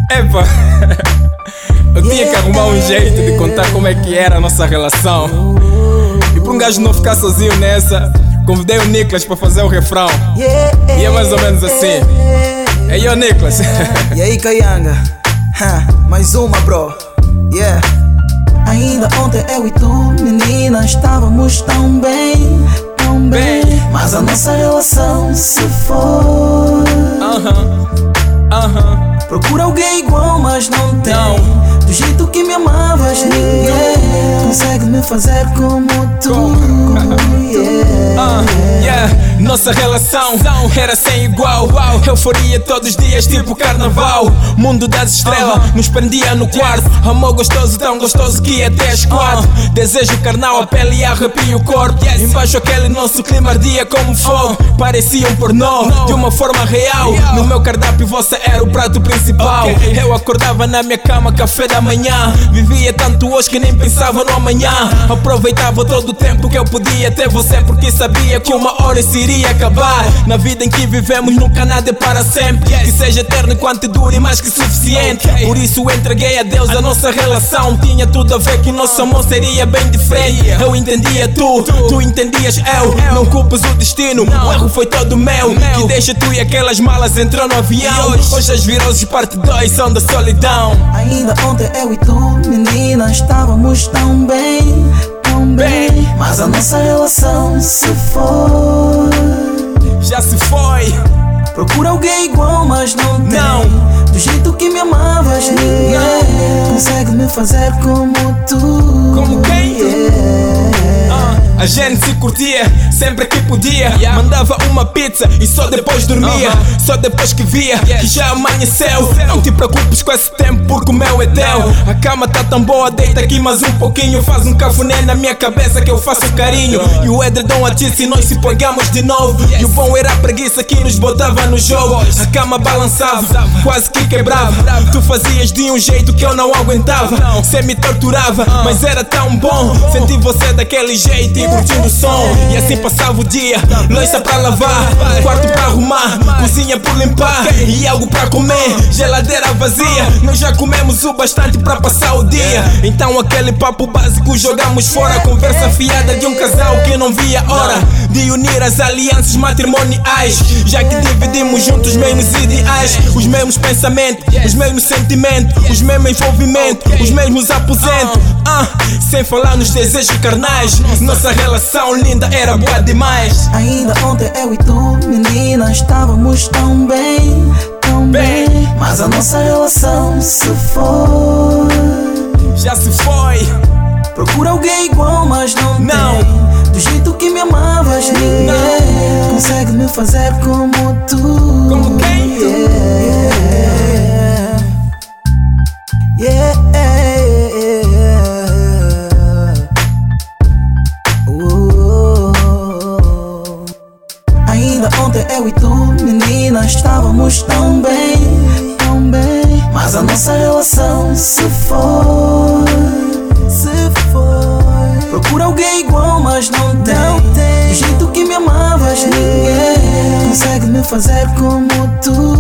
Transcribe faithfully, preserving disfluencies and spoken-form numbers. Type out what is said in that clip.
Epa, eu tinha que arrumar um jeito de contar como é que era a nossa relação. E para um gajo não ficar sozinho nessa, convidei o Nicolas para fazer o refrão. E é mais ou menos assim. É eu, Nicolas. E aí, Kayanga? Mais uma, bro. Yeah. Ainda ontem eu e tu, menina, estávamos tão bem, tão bem. Mas a nossa relação se foi. Aham, aham. Procura alguém igual, mas não tem. Não. Do jeito que me amavas, ninguém consegue me fazer como tu. Yeah. Uh, yeah. Nossa relação era sem igual. Euforia todos os dias, tipo carnaval. Mundo das estrelas, nos prendia no quarto. Amor gostoso, tão gostoso que até as quatro. Desejo carnal, a pele e arrepio o corpo. Embaixo aquele nosso clima ardia como fogo. Parecia um pornô, de uma forma real. No meu cardápio você era o prato principal. Eu acordava na minha cama, café da manhã. Vivia tanto hoje que nem pensava no amanhã. Aproveitava todo o tempo que eu podia ter você, porque sabia que uma hora isso iria acabar. Na vida em que vivemos nunca nada é para sempre. Que seja eterno enquanto dure mais que suficiente. Por isso entreguei a Deus a nossa relação. Tinha tudo a ver que nosso amor seria bem diferente. Eu entendia tu, tu entendias eu. Não culpas o destino, o erro foi todo meu. Que deixa tu e aquelas malas entrar no avião. Hoje as viroses parte dois são da solidão. Ainda ontem eu e tu, menina, estávamos tão bem, tão bem. Mas a nossa relação se foi. Já se foi. Procura alguém igual, mas não tem. Não. Do jeito que me amavas, ninguém consegue me fazer como tu. Como quem? Yeah. Uh, a gente se curtia sempre que podia. Yeah. Mandava uma pizza e só depois dormia. Uh-huh. Só depois que via yes. que já amanheceu. Não te preocupes com esse tempo porque o meu é teu. A cama tá tão boa, deita aqui mais um pouquinho. Faz um cafuné na minha cabeça que eu faço carinho. E o edredom atiça e nós se pagamos de novo. Yes. E o bom era a preguiça que nos botava no jogo. A cama balançava, quase que quebrava. Tu fazias de um jeito que eu não aguentava. Cê me torturava, mas era tão bom. Senti você daquele jeito e curtindo o som. E assim passava o dia, louça pra lavar, quarto pra arrumar, cozinha por limpar e algo pra comer, geladeira vazia. Nós já comemos o bastante pra passar o dia. Então aquele papo básico jogamos fora. Conversa fiada de um casal que não via hora de unir as alianças matrimoniais. Já que dividimos juntos os mesmos ideais, os mesmos pensamentos, os mesmos sentimentos, os mesmos envolvimentos, os mesmos aposentos. Ah, sem falar nos desejos carnais. Nossa relação linda era boa demais. Ainda ontem eu e tu, menina, estávamos tão bem, tão bem. Mas a nossa relação se foi. Já se foi. Procura alguém igual, mas não, não. tem. Do jeito que me amavas, ninguém não consegue me fazer como tu. Como quem? Yeah. Yeah. Oh. Ainda ontem eu e tu, menina, estávamos tão bem, tão bem. Mas a nossa relação se foi. Se foi. Procura alguém igual, mas não tem. Não tem. Do jeito que me amavas, ninguém consegue me fazer como tu.